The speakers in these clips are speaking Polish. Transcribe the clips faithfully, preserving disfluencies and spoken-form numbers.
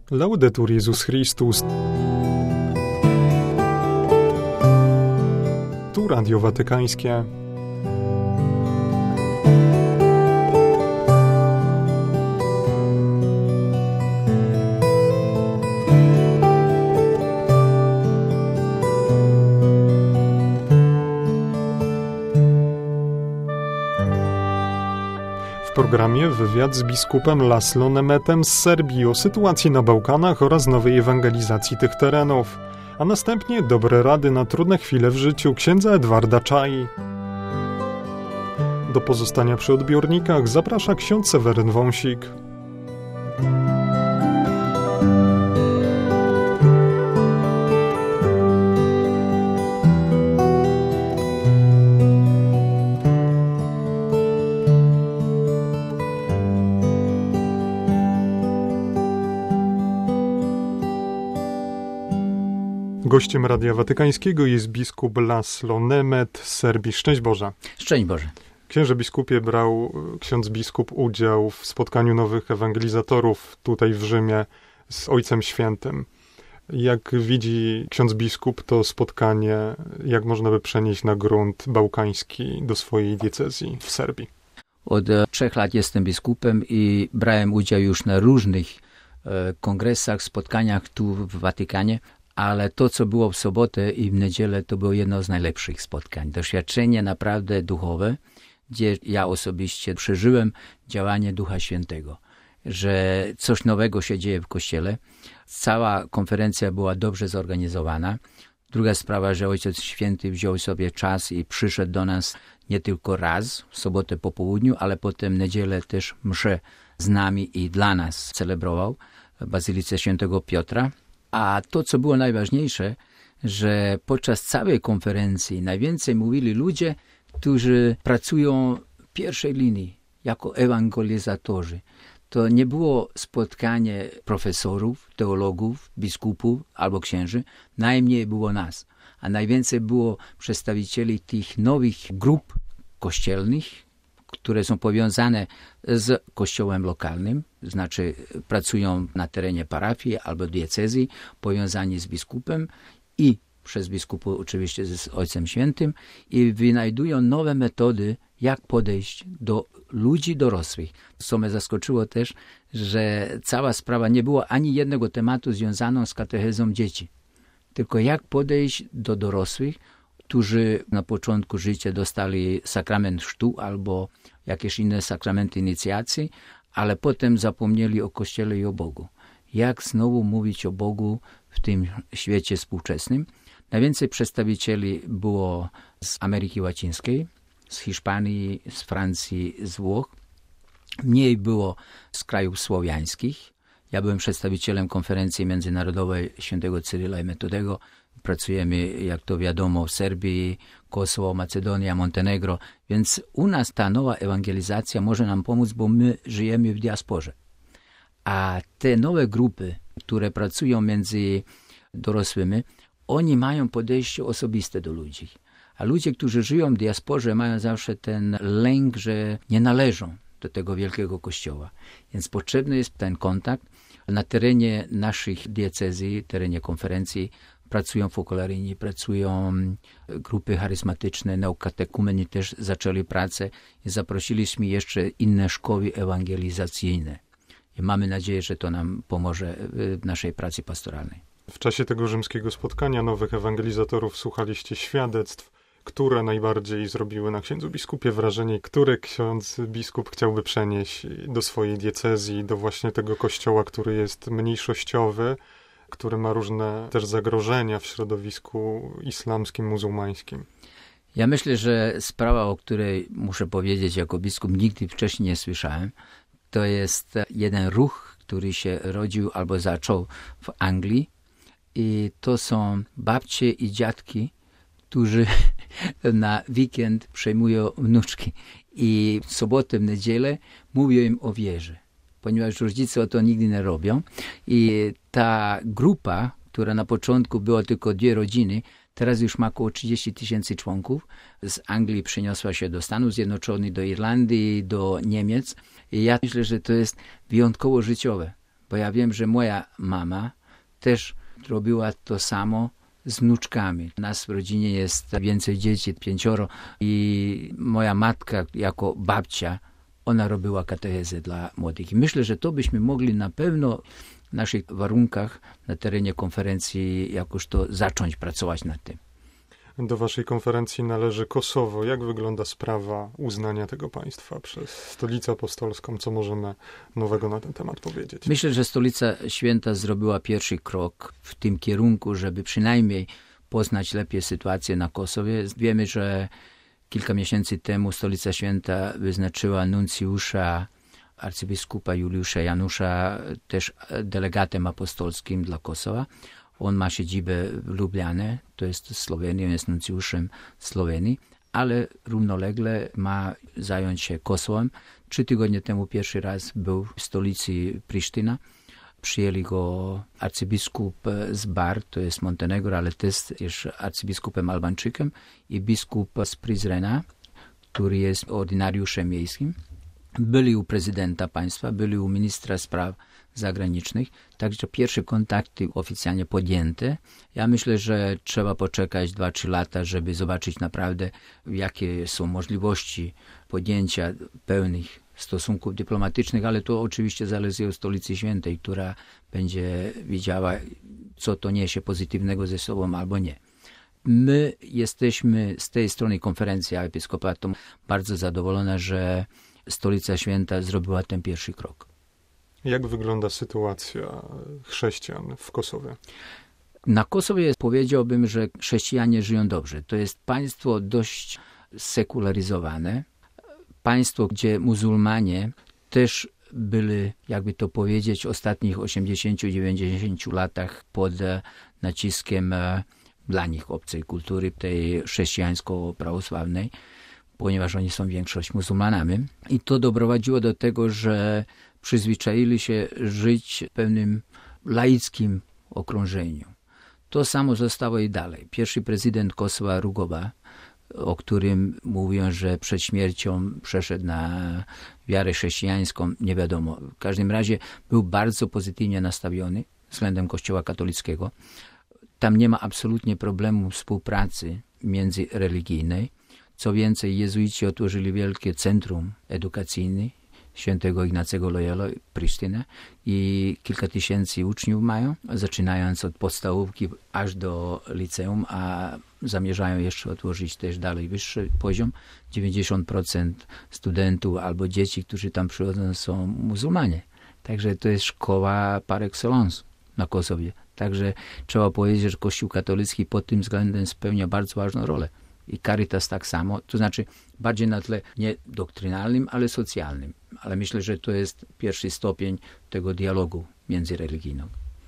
Laudetur Jezus Chrystus. Tu Radio Watykańskie. W programie wywiad z biskupem Laszlo Nemetem z Serbii o sytuacji na Bałkanach oraz nowej ewangelizacji tych terenów, a następnie dobre rady na trudne chwile w życiu księdza Edwarda Czai. Do pozostania przy odbiornikach zaprasza ksiądz Seweryn Wąsik. Gościem Radia Watykańskiego jest biskup Laszlo Nemet z Serbii. Szczęść Boże. Szczęść Boże. Księże biskupie, brał ksiądz biskup udział w spotkaniu nowych ewangelizatorów tutaj w Rzymie z Ojcem Świętym. Jak widzi ksiądz biskup to spotkanie, jak można by przenieść na grunt bałkański do swojej diecezji w Serbii? Od trzech lat jestem biskupem i brałem udział już na różnych e, kongresach, spotkaniach tu w Watykanie. Ale to, co było w sobotę i w niedzielę, to było jedno z najlepszych spotkań. Doświadczenie naprawdę duchowe, gdzie ja osobiście przeżyłem działanie Ducha Świętego, że coś nowego się dzieje w Kościele. Cała konferencja była dobrze zorganizowana. Druga sprawa, że Ojciec Święty wziął sobie czas i przyszedł do nas nie tylko raz, w sobotę po południu, ale potem w niedzielę też mszę z nami i dla nas celebrował w Bazylice Świętego Piotra. A to, co było najważniejsze, że podczas całej konferencji najwięcej mówili ludzie, którzy pracują w pierwszej linii jako ewangelizatorzy. To nie było spotkanie profesorów, teologów, biskupów albo księży, najmniej było nas. A najwięcej było przedstawicieli tych nowych grup kościelnych, które są powiązane z kościołem lokalnym, znaczy pracują na terenie parafii albo diecezji, powiązani z biskupem i przez biskupa oczywiście z Ojcem Świętym i wynajdują nowe metody, jak podejść do ludzi dorosłych. Co mnie zaskoczyło też, że cała sprawa nie było ani jednego tematu związanego z katechezą dzieci, tylko jak podejść do dorosłych, którzy na początku życia dostali sakrament chrztu albo jakieś inne sakramenty inicjacji, ale potem zapomnieli o Kościele i o Bogu. Jak znowu mówić o Bogu w tym świecie współczesnym? Najwięcej przedstawicieli było z Ameryki Łacińskiej, z Hiszpanii, z Francji, z Włoch. Mniej było z krajów słowiańskich. Ja byłem przedstawicielem konferencji międzynarodowej Świętego Cyryla i Metodego. Pracujemy, jak to wiadomo, w Serbii, Kosowo, Macedonia, Montenegro, więc u nas ta nowa ewangelizacja może nam pomóc, bo my żyjemy w diasporze. A te nowe grupy, które pracują między dorosłymi, oni mają podejście osobiste do ludzi. A ludzie, którzy żyją w diasporze, mają zawsze ten lęk, że nie należą do tego wielkiego kościoła. Więc potrzebny jest ten kontakt. Na terenie naszych diecezji, terenie konferencji, pracują fokolaryni, pracują grupy charyzmatyczne, neokatekumeni też zaczęli pracę i zaprosiliśmy jeszcze inne szkoły ewangelizacyjne. I mamy nadzieję, że to nam pomoże w naszej pracy pastoralnej. W czasie tego rzymskiego spotkania nowych ewangelizatorów słuchaliście świadectw, które najbardziej zrobiły na księdzu biskupie wrażenie, które ksiądz biskup chciałby przenieść do swojej diecezji, do właśnie tego kościoła, który jest mniejszościowy, który ma różne też zagrożenia w środowisku islamskim, muzułmańskim. Ja myślę, że sprawa, o której muszę powiedzieć jako biskup, nigdy wcześniej nie słyszałem, to jest jeden ruch, który się rodził albo zaczął w Anglii i to są babcie i dziadki, którzy na weekend przejmują wnuczki i w sobotę, w niedzielę mówią im o wierze, ponieważ rodzice o to nigdy nie robią. I ta grupa, która na początku była tylko dwie rodziny, teraz już ma około trzydzieści tysięcy członków. Z Anglii przeniosła się do Stanów Zjednoczonych, do Irlandii, do Niemiec. I ja myślę, że to jest wyjątkowo życiowe, Bo ja wiem, że moja mama też robiła to samo z wnuczkami. Nas w rodzinie jest więcej dzieci, pięcioro i moja matka jako babcia, ona robiła katechezę dla młodych. I myślę, że to byśmy mogli na pewno w naszych warunkach na terenie konferencji jakoś to zacząć pracować nad tym. Do waszej konferencji należy Kosowo. Jak wygląda sprawa uznania tego państwa przez Stolicę Apostolską? Co możemy nowego na ten temat powiedzieć? Myślę, że Stolica Święta zrobiła pierwszy krok w tym kierunku, żeby przynajmniej poznać lepiej sytuację na Kosowie. Wiemy, że kilka miesięcy temu Stolica Święta wyznaczyła nuncjusza arcybiskupa Juliusza Janusza też delegatem apostolskim dla Kosowa. On ma siedzibę w Lublianie, to jest Słowenii, on jest nuncjuszem Słowenii, ale równolegle ma zająć się Kosowem. Trzy tygodnie temu pierwszy raz był w stolicy Prisztyna. Przyjęli go arcybiskup z Bar, to jest Montenegro, ale też jest arcybiskupem Albańczykiem i biskup z Prizrena, który jest ordynariuszem miejskim. Byli u prezydenta państwa, byli u ministra spraw zagranicznych, także pierwsze kontakty oficjalnie podjęte. Ja myślę, że trzeba poczekać dwa trzy lata, żeby zobaczyć naprawdę, jakie są możliwości podjęcia pełnych stosunków dyplomatycznych, ale to oczywiście zależy od Stolicy Świętej, która będzie wiedziała, co to niesie pozytywnego ze sobą albo nie. My jesteśmy z tej strony konferencji episkopatu bardzo zadowolona, że Stolica Święta zrobiła ten pierwszy krok. Jak wygląda sytuacja chrześcijan w Kosowie? Na Kosowie powiedziałbym, że chrześcijanie żyją dobrze. To jest państwo dość sekularyzowane. Państwo, gdzie muzułmanie też byli, jakby to powiedzieć, w ostatnich osiemdziesięciu do dziewięćdziesięciu latach pod naciskiem dla nich obcej kultury, tej chrześcijańsko-prawosławnej, ponieważ oni są większość muzułmanami. I to doprowadziło do tego, że przyzwyczaili się żyć w pewnym laickim okrążeniu. To samo zostało i dalej. Pierwszy prezydent Kosowa, Rugova, o którym mówią, że przed śmiercią przeszedł na wiarę chrześcijańską, nie wiadomo. W każdym razie był bardzo pozytywnie nastawiony względem Kościoła katolickiego. Tam nie ma absolutnie problemu współpracy międzyreligijnej. Co więcej, jezuici otworzyli wielkie centrum edukacyjne świętego Ignacego Loyola, Prisztynę, i kilka tysięcy uczniów mają, zaczynając od podstawówki aż do liceum, a zamierzają jeszcze otworzyć też dalej wyższy poziom. dziewięćdziesiąt procent studentów albo dzieci, którzy tam przychodzą, są muzułmanie. Także to jest szkoła par excellence na Kosowie. Także trzeba powiedzieć, że Kościół katolicki pod tym względem spełnia bardzo ważną rolę. I Caritas tak samo, to znaczy bardziej na tle nie doktrynalnym, ale socjalnym. Ale myślę, że to jest pierwszy stopień tego dialogu międzyreligijnego.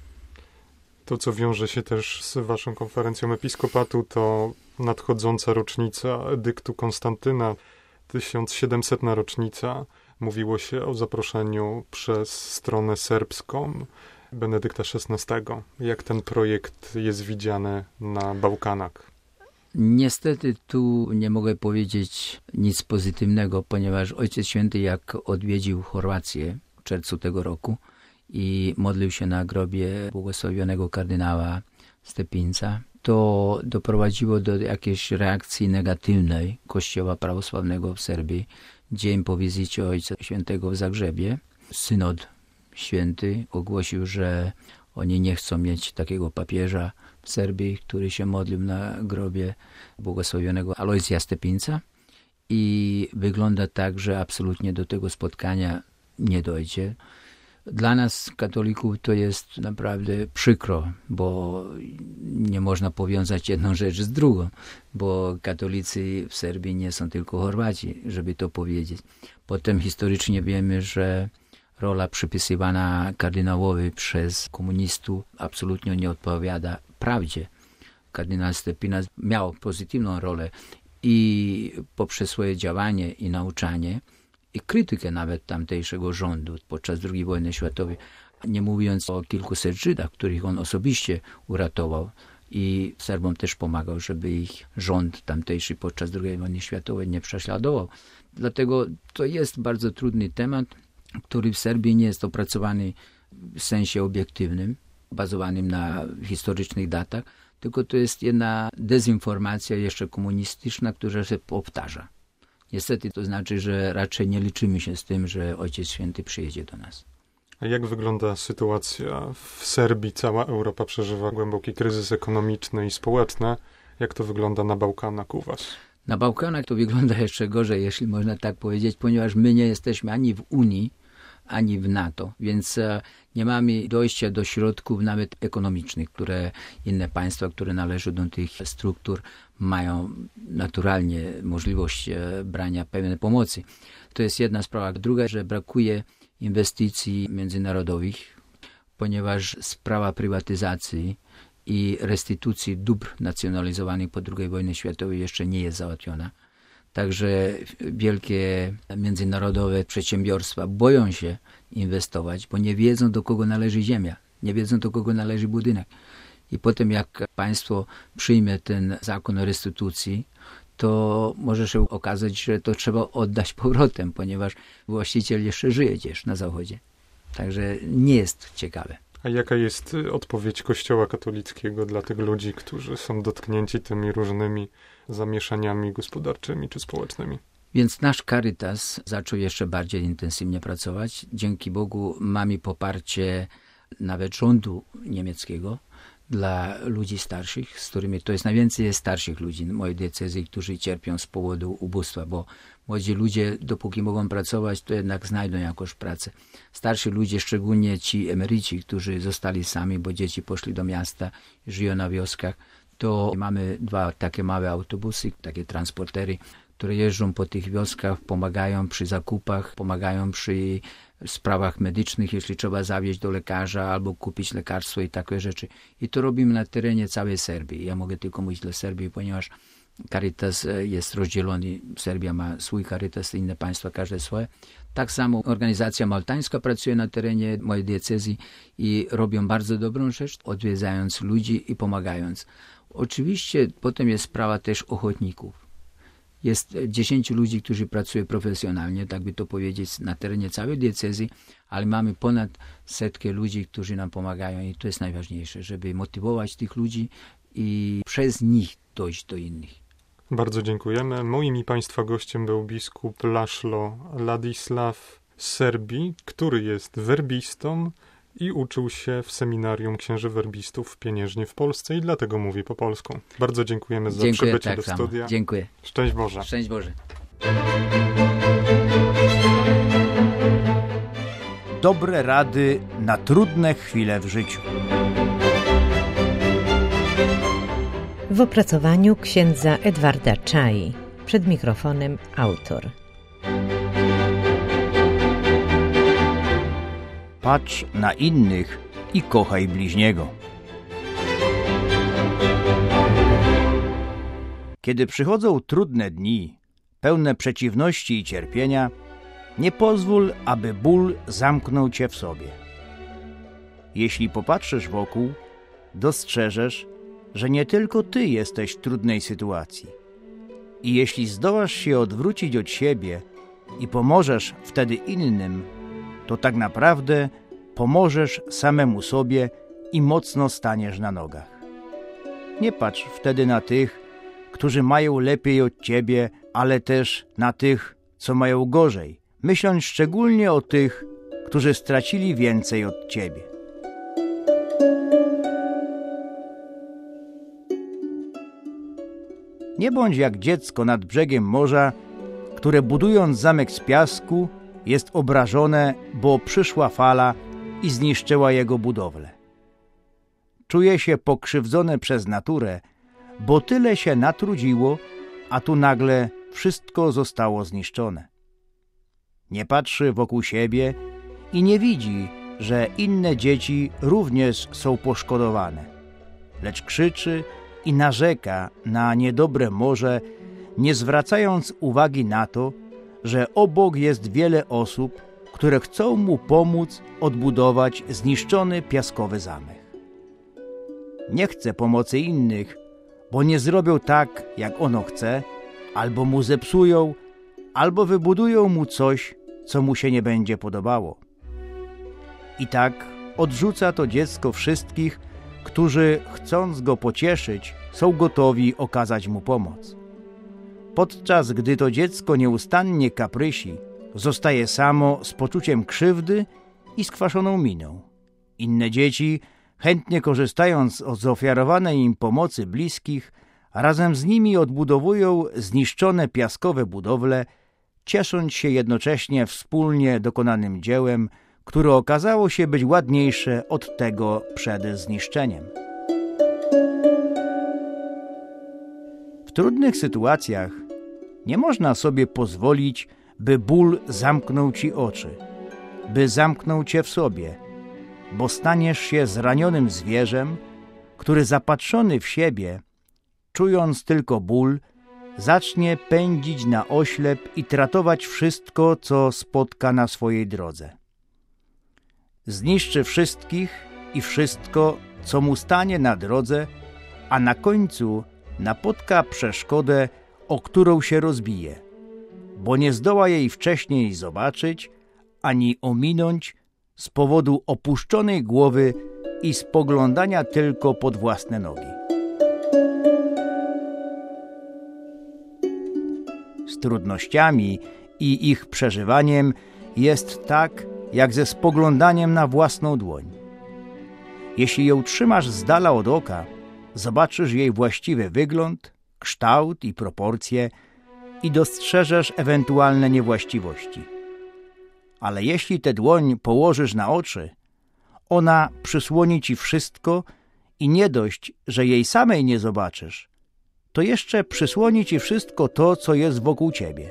To, co wiąże się też z waszą konferencją episkopatu, to nadchodząca rocznica edyktu Konstantyna, tysiąc siedemsetna rocznica. Mówiło się o zaproszeniu przez stronę serbską Benedykta szesnastego. Jak ten projekt jest widziany na Bałkanach? Niestety tu nie mogę powiedzieć nic pozytywnego, ponieważ Ojciec Święty, jak odwiedził Chorwację w czerwcu tego roku i modlił się na grobie błogosławionego kardynała Stepinca, to doprowadziło do jakiejś reakcji negatywnej Kościoła prawosławnego w Serbii. Dzień po wizycie Ojca Świętego w Zagrzebie synod święty ogłosił, że oni nie chcą mieć takiego papieża w Serbii, który się modlił na grobie błogosławionego Alojzja Stepinca, i wygląda tak, że absolutnie do tego spotkania nie dojdzie. Dla nas, katolików, to jest naprawdę przykro, bo nie można powiązać jedną rzecz z drugą, bo katolicy w Serbii nie są tylko Chorwaci, żeby to powiedzieć. Potem historycznie wiemy, że rola przypisywana kardynałowi przez komunistów absolutnie nie odpowiada prawdzie. Kardynał Stepinac miał pozytywną rolę i poprzez swoje działanie i nauczanie, i krytykę nawet tamtejszego rządu podczas drugiej wojny światowej, nie mówiąc o kilkuset Żydach, których on osobiście uratował i Serbom też pomagał, żeby ich rząd tamtejszy podczas drugiej wojny światowej nie prześladował. Dlatego to jest bardzo trudny temat, który w Serbii nie jest opracowany w sensie obiektywnym, bazowanym na historycznych datach, tylko to jest jedna dezinformacja jeszcze komunistyczna, która się powtarza. Niestety to znaczy, że raczej nie liczymy się z tym, że Ojciec Święty przyjedzie do nas. A jak wygląda sytuacja w Serbii? Cała Europa przeżywa głęboki kryzys ekonomiczny i społeczny. Jak to wygląda na Bałkanach u was? Na Bałkanach to wygląda jeszcze gorzej, jeśli można tak powiedzieć, ponieważ my nie jesteśmy ani w Unii, ani w NATO, więc nie mamy dojścia do środków nawet ekonomicznych, które inne państwa, które należą do tych struktur, mają naturalnie możliwość brania pewnej pomocy. To jest jedna sprawa. Druga, że brakuje inwestycji międzynarodowych, ponieważ sprawa prywatyzacji i restytucji dóbr nacjonalizowanych po drugiej wojnie światowej jeszcze nie jest załatwiona. Także wielkie międzynarodowe przedsiębiorstwa boją się inwestować, bo nie wiedzą, do kogo należy ziemia, nie wiedzą, do kogo należy budynek. I potem jak państwo przyjmie ten zakon o restytucji, to może się okazać, że to trzeba oddać powrotem, ponieważ właściciel jeszcze żyje gdzieś na zachodzie. Także nie jest ciekawe. A jaka jest odpowiedź Kościoła katolickiego dla tych ludzi, którzy są dotknięci tymi różnymi zamieszaniami gospodarczymi czy społecznymi? Więc nasz Caritas zaczął jeszcze bardziej intensywnie pracować. Dzięki Bogu mamy poparcie nawet rządu niemieckiego dla ludzi starszych, z którymi to jest najwięcej jest starszych ludzi w mojej diecezji, którzy cierpią z powodu ubóstwa, bo młodzi ludzie, dopóki mogą pracować, to jednak znajdą jakąś pracę. Starsi ludzie, szczególnie ci emeryci, którzy zostali sami, bo dzieci poszli do miasta, żyją na wioskach, to mamy dwa takie małe autobusy, takie transportery, które jeżdżą po tych wioskach, pomagają przy zakupach, pomagają przy sprawach medycznych, jeśli trzeba zawieźć do lekarza albo kupić lekarstwo i takie rzeczy. I to robimy na terenie całej Serbii. Ja mogę tylko mówić dla Serbii, ponieważ Caritas jest rozdzielony. Serbia ma swój Caritas, inne państwa każde swoje. Tak samo organizacja maltańska pracuje na terenie mojej diecezji i robią bardzo dobrą rzecz, odwiedzając ludzi i pomagając. Oczywiście potem jest sprawa też ochotników. Jest dziesięciu ludzi, którzy pracują profesjonalnie, tak by to powiedzieć, na terenie całej diecezji, ale mamy ponad setkę ludzi, którzy nam pomagają i to jest najważniejsze, żeby motywować tych ludzi i przez nich dojść do innych. Bardzo dziękujemy. Moim i Państwa gościem był biskup Laszlo Ladislav z Serbii, który jest werbistą i uczył się w seminarium księży werbistów w Pieniężnie w Polsce i dlatego mówi po polsku. Bardzo dziękujemy za Dziękuję, przybycie tak do samo. studia. Dziękuję. Szczęść Boże. Szczęść Boże. Dobre rady na trudne chwile w życiu. W opracowaniu księdza Edwarda Czai. Przed mikrofonem autor. Patrz na innych i kochaj bliźniego. Kiedy przychodzą trudne dni, pełne przeciwności i cierpienia, nie pozwól, aby ból zamknął cię w sobie. Jeśli popatrzysz wokół, dostrzeżesz, że nie tylko ty jesteś w trudnej sytuacji. I jeśli zdołasz się odwrócić od siebie i pomożesz wtedy innym, to tak naprawdę pomożesz samemu sobie i mocno staniesz na nogach. Nie patrz wtedy na tych, którzy mają lepiej od ciebie, ale też na tych, co mają gorzej, myśląc szczególnie o tych, którzy stracili więcej od ciebie. Nie bądź jak dziecko nad brzegiem morza, które budując zamek z piasku, jest obrażone, bo przyszła fala i zniszczyła jego budowlę. Czuje się pokrzywdzone przez naturę, bo tyle się natrudziło, a tu nagle wszystko zostało zniszczone. Nie patrzy wokół siebie i nie widzi, że inne dzieci również są poszkodowane, lecz krzyczy i narzeka na niedobre morze, nie zwracając uwagi na to, że obok jest wiele osób, które chcą mu pomóc odbudować zniszczony piaskowy zamek. Nie chce pomocy innych, bo nie zrobią tak, jak ono chce, albo mu zepsują, albo wybudują mu coś, co mu się nie będzie podobało. I tak odrzuca to dziecko wszystkich, którzy, chcąc go pocieszyć, są gotowi okazać mu pomoc. Podczas gdy to dziecko nieustannie kaprysi, zostaje samo z poczuciem krzywdy i skwaszoną miną. Inne dzieci, chętnie korzystając z ofiarowanej im pomocy bliskich, razem z nimi odbudowują zniszczone piaskowe budowle, ciesząc się jednocześnie wspólnie dokonanym dziełem, które okazało się być ładniejsze od tego przed zniszczeniem. W trudnych sytuacjach nie można sobie pozwolić, by ból zamknął ci oczy, by zamknął cię w sobie, bo staniesz się zranionym zwierzem, który zapatrzony w siebie, czując tylko ból, zacznie pędzić na oślep i tratować wszystko, co spotka na swojej drodze. Zniszczy wszystkich i wszystko, co mu stanie na drodze, a na końcu napotka przeszkodę, o którą się rozbije, bo nie zdoła jej wcześniej zobaczyć, ani ominąć z powodu opuszczonej głowy i spoglądania tylko pod własne nogi. Z trudnościami i ich przeżywaniem jest tak, jak ze spoglądaniem na własną dłoń. Jeśli ją trzymasz z dala od oka, zobaczysz jej właściwy wygląd, kształt i proporcje i dostrzeżesz ewentualne niewłaściwości. Ale jeśli tę dłoń położysz na oczy, ona przysłoni ci wszystko i nie dość, że jej samej nie zobaczysz, to jeszcze przysłoni ci wszystko to, co jest wokół ciebie.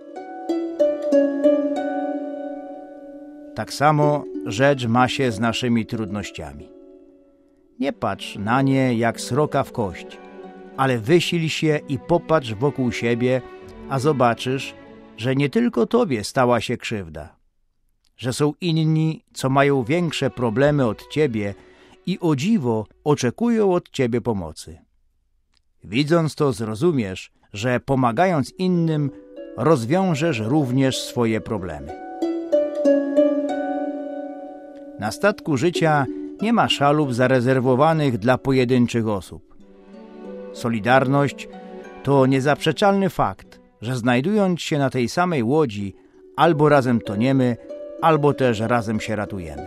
Tak samo rzecz ma się z naszymi trudnościami. Nie patrz na nie jak sroka w kość, ale wysil się i popatrz wokół siebie, a zobaczysz, że nie tylko tobie stała się krzywda, że są inni, co mają większe problemy od ciebie i o dziwo oczekują od ciebie pomocy. Widząc to, zrozumiesz, że pomagając innym, rozwiążesz również swoje problemy. Na statku życia nie ma szalup zarezerwowanych dla pojedynczych osób. Solidarność to niezaprzeczalny fakt, że znajdując się na tej samej łodzi, albo razem toniemy, albo też razem się ratujemy.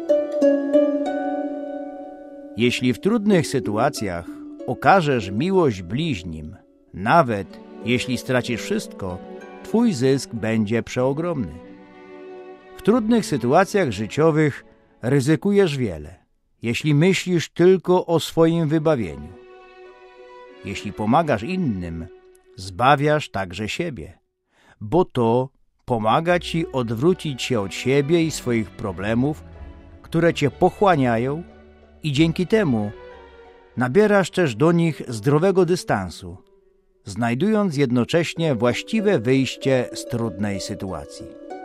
Jeśli w trudnych sytuacjach okażesz miłość bliźnim, nawet jeśli stracisz wszystko, twój zysk będzie przeogromny. W trudnych sytuacjach życiowych ryzykujesz wiele, jeśli myślisz tylko o swoim wybawieniu. Jeśli pomagasz innym, zbawiasz także siebie, bo to pomaga ci odwrócić się od siebie i swoich problemów, które cię pochłaniają, i dzięki temu nabierasz też do nich zdrowego dystansu, znajdując jednocześnie właściwe wyjście z trudnej sytuacji.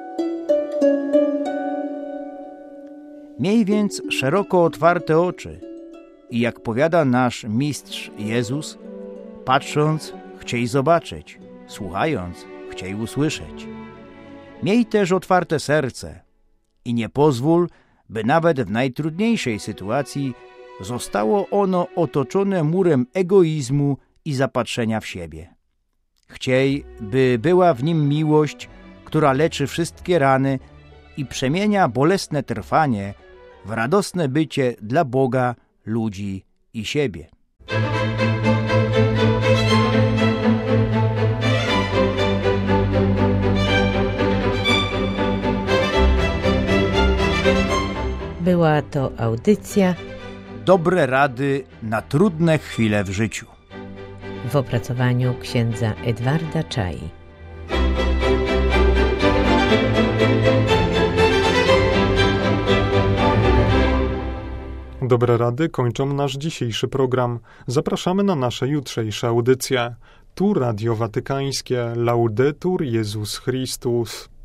Miej więc szeroko otwarte oczy i jak powiada nasz mistrz Jezus, patrząc, chciej zobaczyć, słuchając, chciej usłyszeć. Miej też otwarte serce i nie pozwól, by nawet w najtrudniejszej sytuacji zostało ono otoczone murem egoizmu i zapatrzenia w siebie. Chciej, by była w nim miłość, która leczy wszystkie rany i przemienia bolesne trwanie w radosne bycie dla Boga, ludzi i siebie. Była to audycja Dobre rady na trudne chwile w życiu. w opracowaniu księdza Edwarda Czai. Dobre rady kończą nasz dzisiejszy program. Zapraszamy na nasze jutrzejsze audycje. Tu Radio Watykańskie. Laudetur Jezus Chrystus.